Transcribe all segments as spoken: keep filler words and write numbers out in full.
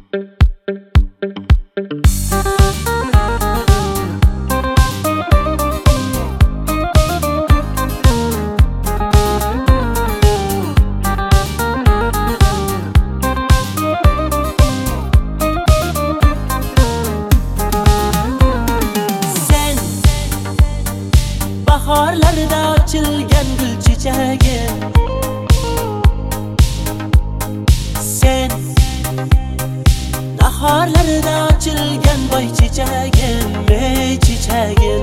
Bahorlarda ochilgan gul chechagim, sen nahorlarda ochilgan boy chechagim, ey chechagim.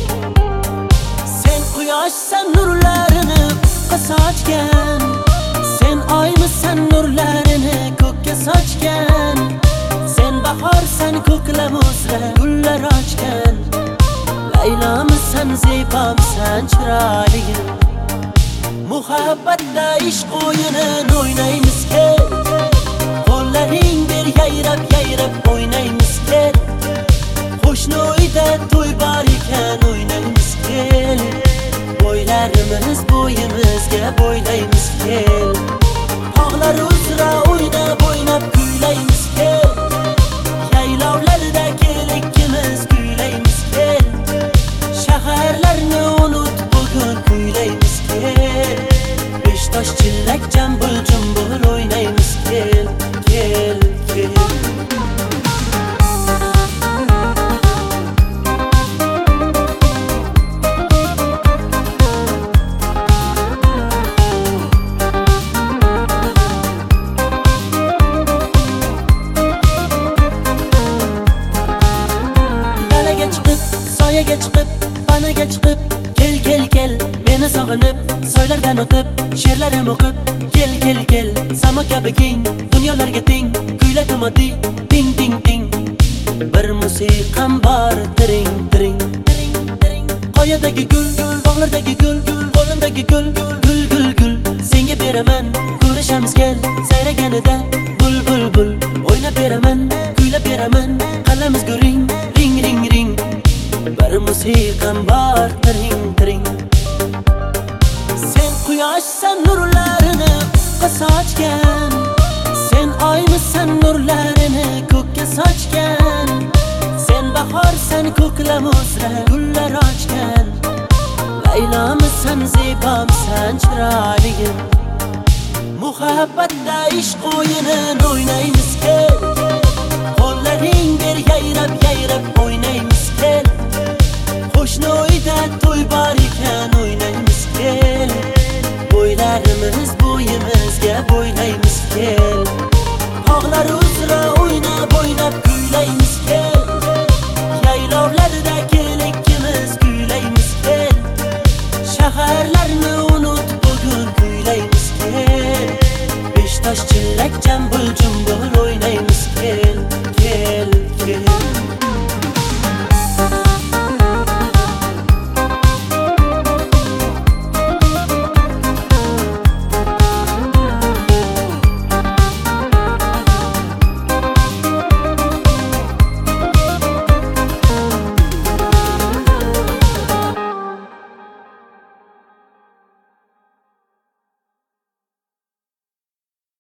Sen quyoshsan, nurlarini ko'kka sochgan, sen oymisan, nurlarini ko'kka sochgan. Sen bahorsan, ko'klam uzra gullar ochgan. Laylomisan, zebomisan, chiroyligim. Muhabbatda ishq o'yinini o'ynaymiz kel, qo'llaring ber yayrab yayrab o'ynaymiz kel. Qo'shni uyda to'y bor ekan o'ynaymiz kel, bo'ylarimiz bo'yimizga bo'ylaymiz kel. Tog'lar uzra o'ynab o'ynab kuylaymiz kel, yaylovlarda kel ikkimiz kuylaymiz kel. Shaharlarni unut bugun kuylaymiz kel, Beshtosh chillak jambul jumbul o'ynaymiz kel, kel, kel. Dalaga chiqib, soyaga chiqib, panaga chiqib, kel kel kel. Meni sog'inib, soylardan o'tib, she'rlarim o'qib, kel kel kel. Samo kabi keng, dunyolarga teng, kuyladim oddiy, ting ting ting. Bir musiqam bor, tiring tiring tiring tiring. Qoyadagi gul, bog'lardagi gul, qo'limdagi gul, gul gul gul. Senga beraman, ko'rishamiz kel, sayraganida bul bul bul. O'ynab beraman, kuylab beraman, qalamiz ring ring ring ring. Bir musiqam bor, tiring tiring. Sen quyoshsan, nurlarini ko'kka sochgan, sen oymisan, nurlarini ko'kka sochgan. Sen bahorsan, ko'klam uzra gullar ochgan. Laylomisan, zebomisan, chiroyligim. Muhabbatda ishq o'yinini o'ynaymiz